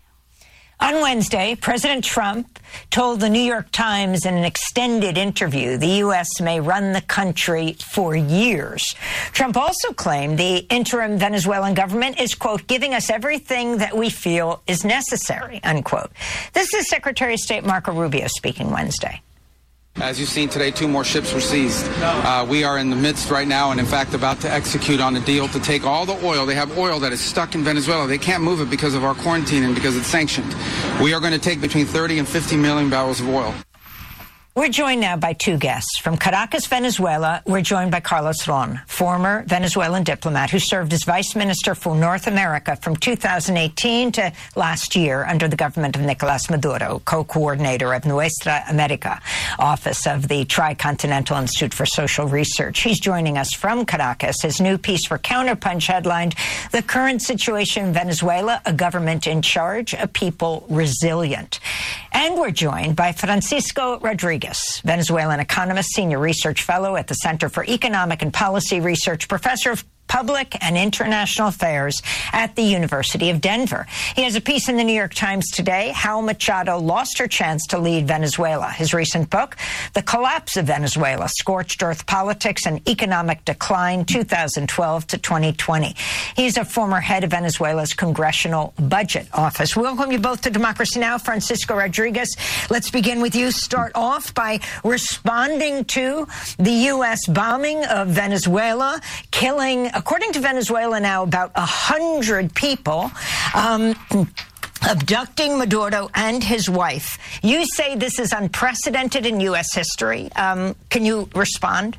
On Wednesday, President Trump told the New York Times in an extended interview the U S may run the country for years. Trump also claimed the interim Venezuelan government is, quote, giving us everything that we feel is necessary, unquote. This is Secretary of State Marco Rubio speaking Wednesday. As you've seen today, two more ships were seized. Uh, we are in the midst right now and, in fact, about to execute on a deal to take all the oil. They have oil that is stuck in Venezuela. They can't move it because of our quarantine and because it's sanctioned. We are going to take between thirty and fifty million barrels of oil. We're joined now by two guests. From Caracas, Venezuela, we're joined by Carlos Ron, former Venezuelan diplomat who served as Vice Minister for North America from two thousand eighteen to last year under the government of Nicolas Maduro, co-coordinator of Nuestra America, office of the Tricontinental Institute for Social Research. He's joining us from Caracas. His new piece for Counterpunch headlined, "The Current Situation in Venezuela, a Government in Charge, a People Resilient." And we're joined by Francisco Rodriguez, Venezuelan economist, senior research fellow at the Center for Economic and Policy Research, professor of Public and International Affairs at the University of Denver. He has a piece in the New York Times today, How Machado Lost Her Chance to Lead Venezuela. His recent book, The Collapse of Venezuela, Scorched Earth Politics and Economic Decline, two thousand twelve to twenty twenty. He's a former head of Venezuela's Congressional Budget Office. Welcome you both to Democracy Now!. Francisco Rodriguez, let's begin with you. Start off by responding to the U S bombing of Venezuela, killing, according to Venezuela now, about one hundred people, um, abducting Maduro and his wife. You say this is unprecedented in U S history. Um, can you respond?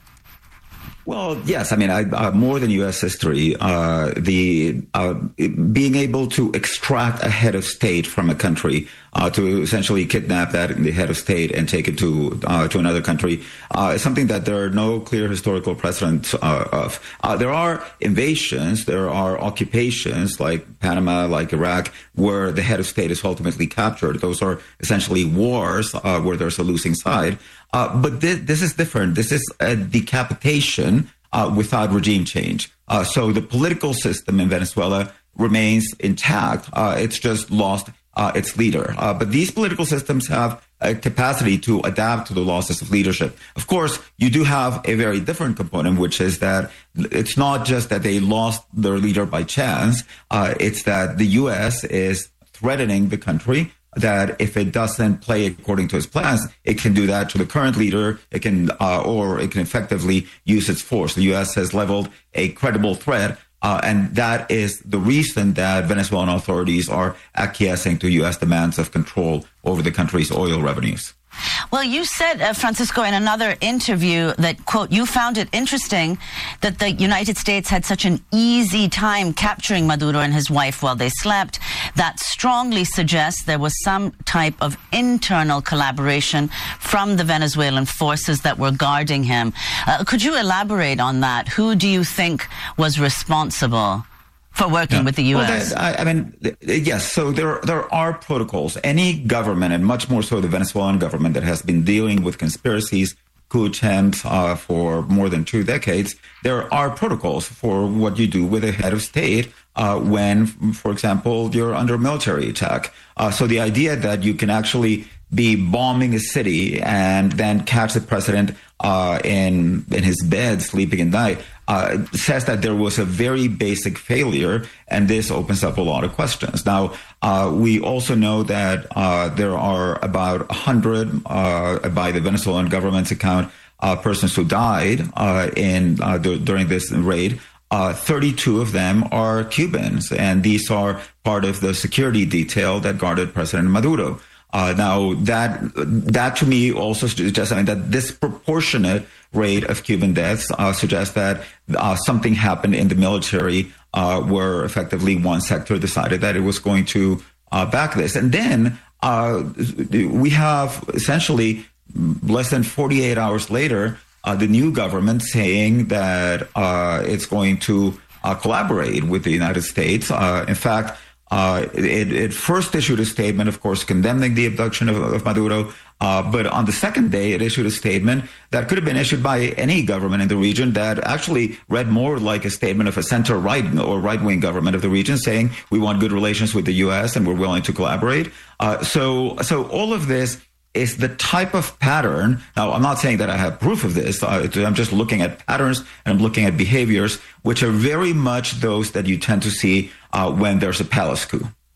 Well, yes. I mean, I, uh, more than U S history, uh, the uh, being able to extract a head of state from a country, uh, to essentially kidnap that the head of state and take it to uh, to another country, uh, is something that there are no clear historical precedents uh, of. Uh, there are invasions, there are occupations like Panama, like Iraq, where the head of state is ultimately captured. Those are essentially wars uh, where there's a losing side. Uh, but this, this is different. This is a decapitation uh, without regime change. Uh, so the political system in Venezuela remains intact. Uh, it's just lost uh, its leader. Uh, but these political systems have a capacity to adapt to the losses of leadership. Of course, you do have a very different component, which is that it's not just that they lost their leader by chance. Uh, it's that the U S is threatening the country, that if it doesn't play according to its plans, it can do that to the current leader, it can, uh, or it can effectively use its force. The U S has leveled a credible threat, uh, and that is the reason that Venezuelan authorities are acquiescing to U S demands of control over the country's oil revenues. Well, you said, uh, Francisco, in another interview that, quote, you found it interesting that the United States had such an easy time capturing Maduro and his wife while they slept. That strongly suggests there was some type of internal collaboration from the Venezuelan forces that were guarding him. Uh, could you elaborate on that? Who do you think was responsible for working yeah. with the U S? Well, that, I, I mean, yes. So there there are protocols. Any government, and much more so the Venezuelan government that has been dealing with conspiracies, coup attempts uh, for more than two decades, there are protocols for what you do with a head of state uh, when, for example, you're under military attack. Uh, so the idea that you can actually be bombing a city and then catch the president uh, in in his bed sleeping at night uh, says that there was a very basic failure, and this opens up a lot of questions. Now, uh, we also know that uh, there are about one hundred, uh, by the Venezuelan government's account, uh, persons who died uh, in uh, d- during this raid. Uh, thirty-two of them are Cubans, and these are part of the security detail that guarded President Maduro. Uh, now, that that to me also suggests, I mean, that disproportionate rate of Cuban deaths uh, suggests that uh, something happened in the military uh, where effectively one sector decided that it was going to uh, back this. And then uh, we have essentially less than forty-eight hours later, uh, the new government saying that uh, it's going to uh, collaborate with the United States. Uh, in fact, Uh, it, it first issued a statement, of course, condemning the abduction of, of Maduro. Uh, but on the second day, it issued a statement that could have been issued by any government in the region that actually read more like a statement of a center-right or right-wing government of the region saying we want good relations with the U S and we're willing to collaborate. Uh, so, so all of this is the type of pattern. Now, I'm not saying that I have proof of this. Uh, I'm just looking at patterns and I'm looking at behaviors, which are very much those that you tend to see uh, when there's a palace coup.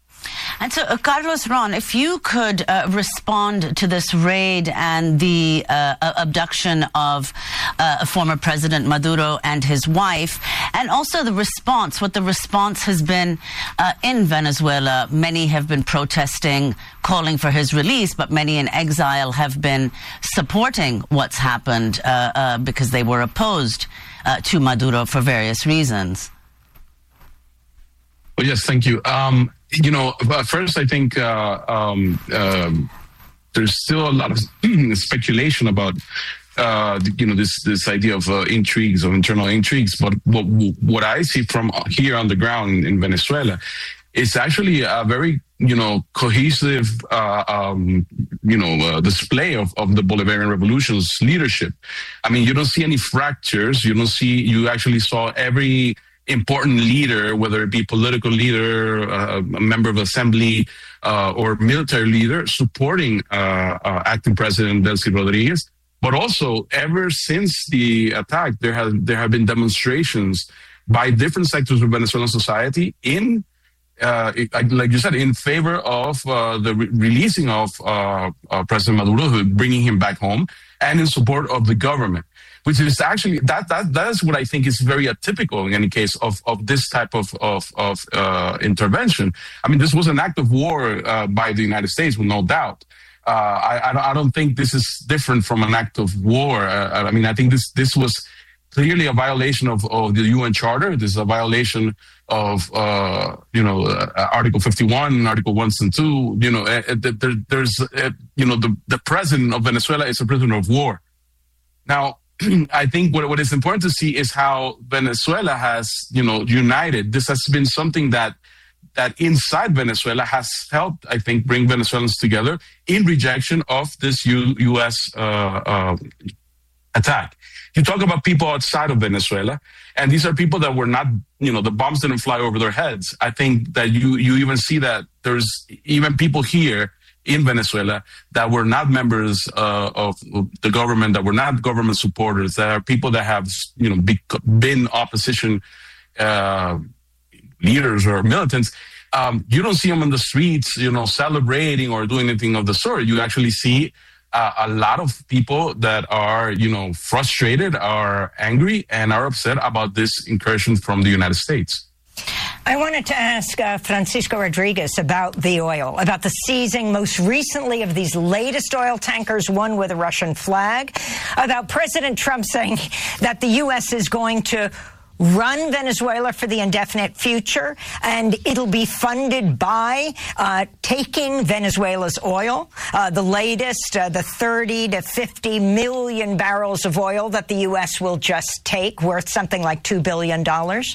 And so, uh, Carlos Ron, if you could uh, respond to this raid and the uh, abduction of uh, former President Maduro and his wife, and also the response, what the response has been uh, in Venezuela. Many have been protesting, calling for his release, but many in exile have been supporting what's happened uh, uh, because they were opposed uh, to Maduro for various reasons. Well, yes, thank you. Um, you know, first, I think uh, um, um, there's still a lot of speculation about, uh, you know, this this idea of uh, intrigues, of internal intrigues. But what, what I see from here on the ground in Venezuela is actually a very, you know, cohesive, uh, um, you know, uh, display of, of the Bolivarian Revolution's leadership. I mean, you don't see any fractures. You don't see, you actually saw every important leader, whether it be political leader, uh, a member of assembly, uh, or military leader, supporting uh, uh, acting President Delcy Rodriguez. But also, ever since the attack, there have there have been demonstrations by different sectors of Venezuelan society in, uh, like you said, in favor of uh, the re- releasing of uh, uh, President Maduro, bringing him back home, and in support of the government. Which is actually, that that that is what I think is very atypical in any case of, of this type of of, of uh, intervention. I mean, this was an act of war uh, by the United States, with no doubt. Uh, I I don't think this is different from an act of war. Uh, I mean, I think this this was clearly a violation of, of the U N Charter. This is a violation of uh, you know uh, Article fifty-one, Article one and two. You know, uh, there, there's uh, you know the the president of Venezuela is a prisoner of war. Now, I think what, what is important to see is how Venezuela has, you know, united. This has been something that that inside Venezuela has helped, I think, bring Venezuelans together in rejection of this U, U.S. Uh, uh, attack. You talk about people outside of Venezuela, and these are people that were not, you know, the bombs didn't fly over their heads. I think that you you even see that there's even people here in Venezuela that were not members uh, of the government, that were not government supporters, that are people that have, you know, be, been opposition uh, leaders or militants. Um, you don't see them in the streets, you know, celebrating or doing anything of the sort. You actually see uh, a lot of people that are, you know, frustrated, are angry, and are upset about this incursion from the United States. I wanted to ask uh, Francisco Rodriguez about the oil, about the seizing most recently of these latest oil tankers, one with a Russian flag, about President Trump saying that the U S is going to run Venezuela for the indefinite future, and it'll be funded by uh, taking Venezuela's oil, uh, the latest, uh, the thirty to fifty million barrels of oil that the U S will just take, worth something like two billion dollars.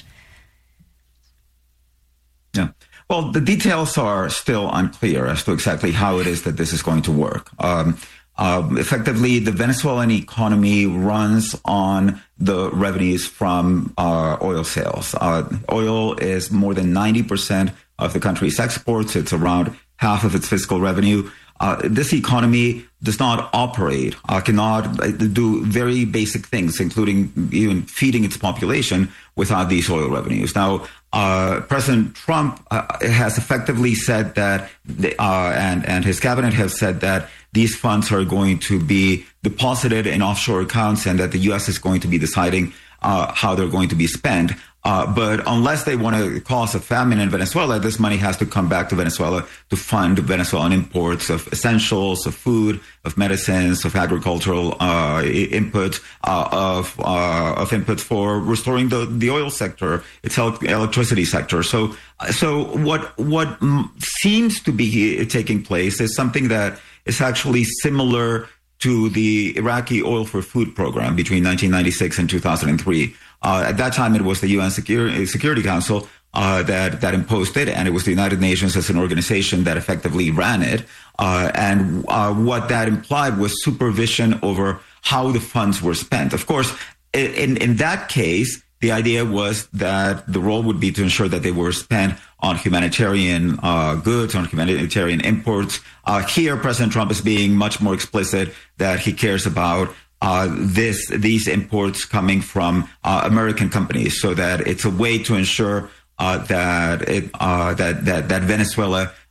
Yeah. Well, the details are still unclear as to exactly how it is that this is going to work. Um, uh, effectively, the Venezuelan economy runs on the revenues from uh, oil sales. Uh, oil is more than ninety percent of the country's exports. It's around half of its fiscal revenue. Uh, this economy does not operate, uh, cannot do very basic things, including even feeding its population without these oil revenues. Now, uh, President Trump uh, has effectively said that, the, uh, and, and his cabinet has said that these funds are going to be deposited in offshore accounts and that the U S is going to be deciding uh, how they're going to be spent. Uh, but unless they want to cause a famine in Venezuela, this money has to come back to Venezuela to fund Venezuelan imports of essentials, of food, of medicines, of agricultural uh, inputs, uh, of uh, of inputs for restoring the, the oil sector, its electricity sector. So, so what what seems to be taking place is something that is actually similar to the Iraqi oil for food program between nineteen ninety-six and two thousand three. Uh, at that time, it was the U N Security, Security Council uh, that that imposed it, and it was the United Nations as an organization that effectively ran it. Uh, and uh, what that implied was supervision over how the funds were spent. Of course, in in that case, the idea was that the role would be to ensure that they were spent on humanitarian uh, goods, on humanitarian imports. Uh, here, President Trump is being much more explicit that he cares about Uh, this these imports coming from uh, American companies, so that it's a way to ensure uh, that it uh, that that that Venezuela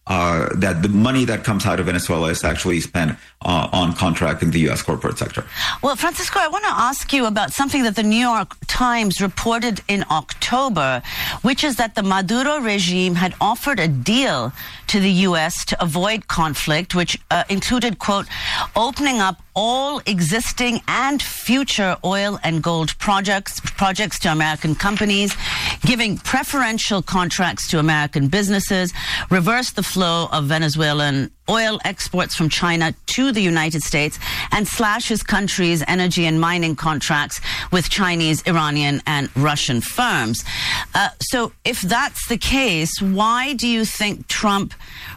uh, that the money that comes out of Venezuela is actually spent uh, on contracting the U S corporate sector. Well, Francisco, I want to ask you about something that the New York Times reported in October, which is that the Maduro regime had offered a deal to the U S to avoid conflict, which uh, included, quote, opening up all existing and future oil and gold projects projects to American companies, giving preferential contracts to American businesses, reverse the flow of Venezuelan oil exports from China to the United States, and slash his country's energy and mining contracts with Chinese, Iranian, and Russian firms. Uh, so if that's the case, why do you think Trump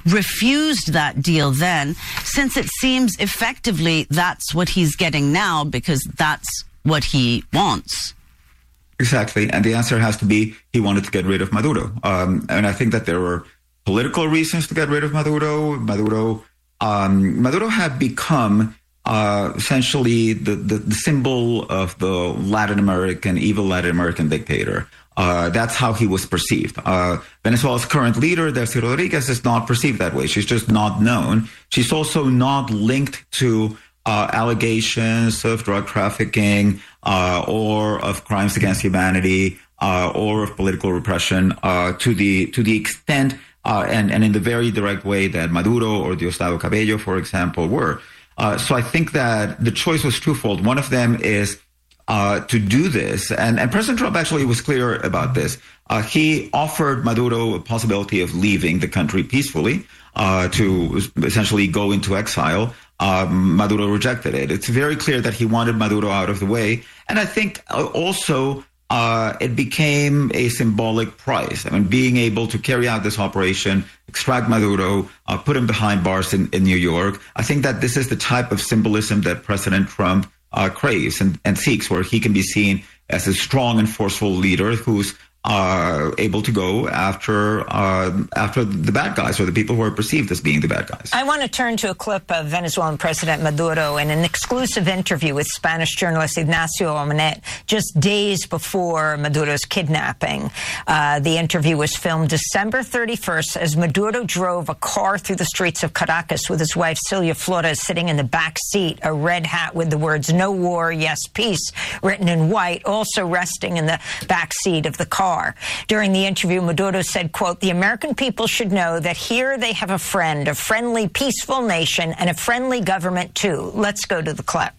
refused that deal then, since it seems effectively that's what he's getting now because that's what he wants? Exactly. And the answer has to be he wanted to get rid of Maduro. Um, and I think that there were political reasons to get rid of Maduro. Maduro, um, Maduro had become uh, essentially the, the, the symbol of the Latin American, evil Latin American dictator. Uh, that's how he was perceived. Uh, Venezuela's current leader, Delcy Rodriguez, is not perceived that way. She's just not known. She's also not linked to uh, allegations of drug trafficking uh, or of crimes against humanity uh, or of political repression uh, to the to the extent uh, and, and in the very direct way that Maduro or Diosdado Cabello, for example, were. Uh, so I think that the choice was twofold. One of them is Uh, to do this, and, and President Trump actually was clear about this. Uh, he offered Maduro a possibility of leaving the country peacefully uh, to essentially go into exile. Um, Maduro rejected it. It's very clear that he wanted Maduro out of the way, and I think also uh, it became a symbolic price. I mean, being able to carry out this operation, extract Maduro, uh, put him behind bars in, in New York. I think that this is the type of symbolism that President Trump Uh, craves and, and seeks, where he can be seen as a strong and forceful leader who's uh, able to go after uh, after the bad guys or the people who are perceived as being the bad guys. I want to turn to a clip of Venezuelan President Maduro in an exclusive interview with Spanish journalist Ignacio Omanet just days before Maduro's kidnapping. Uh, the interview was filmed December thirty-first as Maduro drove a car through the streets of Caracas with his wife Celia Flores sitting in the back seat, a red hat with the words "No war, yes peace" written in white, also resting in the back seat of the car. During the interview, Maduro said, quote, "The American people should know that here they have a friend, a friendly, peaceful nation, and a friendly government, too." Let's go to the clip.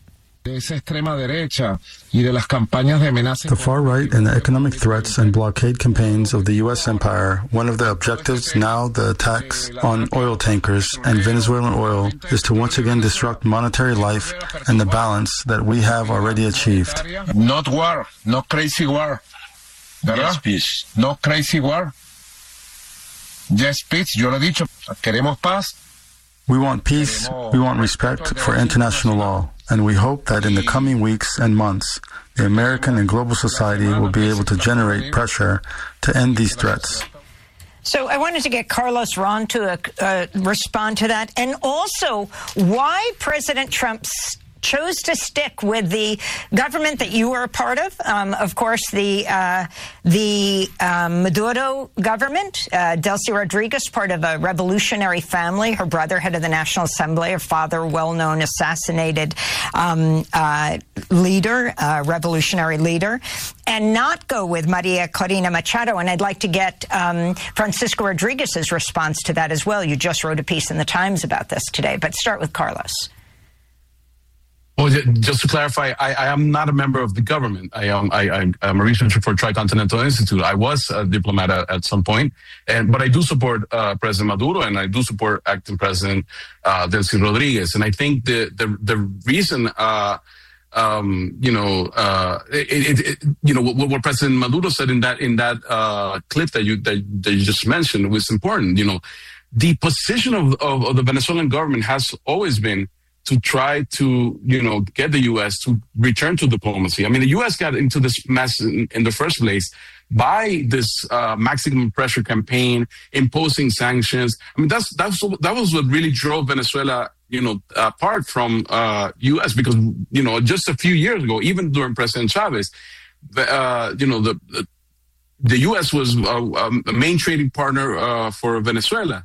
The far right and the economic threats and blockade campaigns of the U S empire, one of the objectives, now the attacks on oil tankers and Venezuelan oil, is to once again disrupt monetary life and the balance that we have already achieved. Not war, not crazy war. ¿Verdad? Yes, peace. No crazy war. Yes, peace. Yo lo he dicho. Queremos paz. We want peace. We want respect for international law. And we hope that in the coming weeks and months, the American and global society will be able to generate pressure to end these threats. So I wanted to get Carlos Ron to uh, uh, respond to that. And also, why President Trump chose to stick with the government that you were a part of. Um, of course, the uh, the um, Maduro government, uh, Delcy Rodriguez, part of a revolutionary family. Her brother, head of the National Assembly. Her father, well-known assassinated um, uh, leader, uh, revolutionary leader. And not go with Maria Corina Machado. And I'd like to get um, Francisco Rodriguez's response to that as well. You just wrote a piece in the Times about this today. But start with Carlos. Well, just to clarify, I, I am not a member of the government. I am I, I, I'm a researcher for Tricontinental Institute. I was a diplomat at, at some point, and but I do support uh, President Maduro, and I do support acting President uh, Delcy Rodriguez. And I think the the the reason, uh, um, you know, uh, it, it, it, you know, what, what President Maduro said in that in that uh, clip that you that, that you just mentioned was important. You know, the position of, of, of the Venezuelan government has always been to try to, you know, get the U S to return to diplomacy. I mean, the U S got into this mess in, in the first place by this uh, maximum pressure campaign, imposing sanctions. I mean, that's that's that was what really drove Venezuela, you know, apart from uh, U S because, you know, just a few years ago, even during President Chavez, uh, you know, the, the the U S was a, a main trading partner uh, for Venezuela.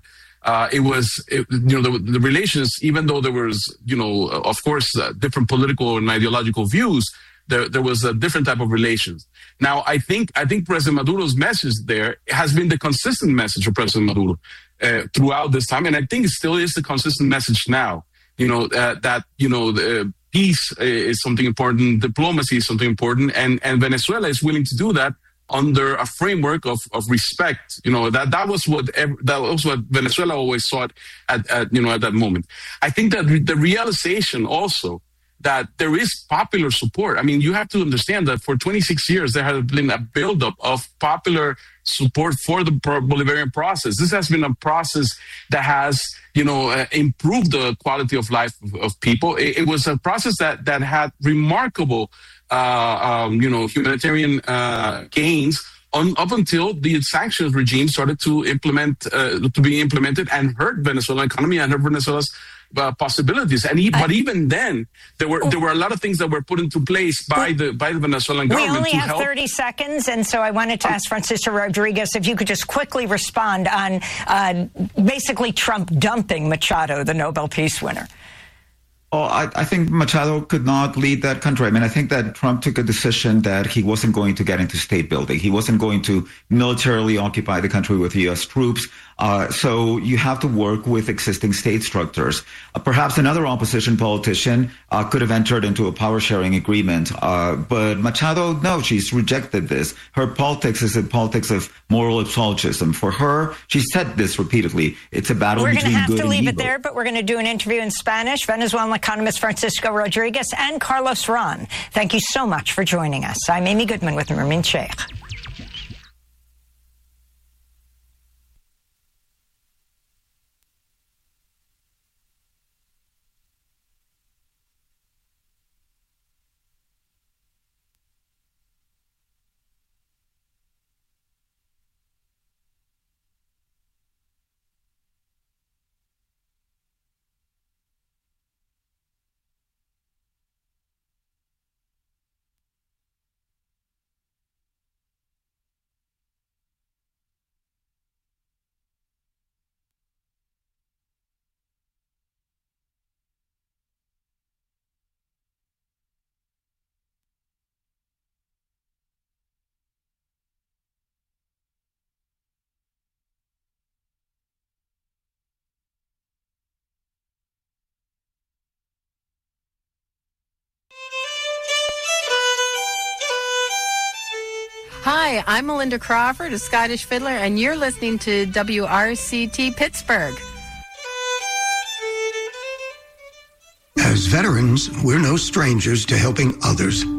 Uh, it was, it, you know, the, the relations, even though there was, you know, of course, uh, different political and ideological views, there, there was a different type of relations. Now, I think, I think President Maduro's message there has been the consistent message of President Maduro uh, throughout this time. And I think it still is the consistent message now, you know, uh, that, you know, the, peace is something important, diplomacy is something important, and, and Venezuela is willing to do that under a framework of, of respect. You know, that, that was what that was what Venezuela always sought at, at you know at that moment. I think that the realization also that there is popular support. I mean, you have to understand that for twenty-six years there has been a buildup of popular support for the Bolivarian process. This has been a process that has, you know, uh, improved the quality of life of, of people. It, it was a process that that had remarkable, uh, um, you know, humanitarian uh, gains on, up until the sanctions regime started to implement, uh, to be implemented and hurt Venezuelan economy and hurt Venezuela's Uh, possibilities, and he, but even then, there were there were a lot of things that were put into place by the by the Venezuelan government. We only to have help. thirty seconds, and so I wanted to ask Francisco Rodriguez if you could just quickly respond on uh, basically Trump dumping Machado, the Nobel Peace winner. Well, I, I think Machado could not lead that country. I mean, I think that Trump took a decision that he wasn't going to get into state building. He wasn't going to militarily occupy the country with U S troops. Uh, so you have to work with existing state structures. Uh, perhaps another opposition politician uh, could have entered into a power-sharing agreement. Uh, but Machado, no, she's rejected this. Her politics is a politics of moral absolutism. For her, she said this repeatedly. It's a battle we're between good and evil. We're going to have to leave it there, but we're going to do an interview in Spanish. Venezuelan economist Francisco Rodriguez and Carlos Ron, thank you so much for joining us. I'm Amy Goodman with Nermeen Sheikh. Hi, I'm Melinda Crawford, a Scottish fiddler, and you're listening to W R C T Pittsburgh. As veterans, we're no strangers to helping others.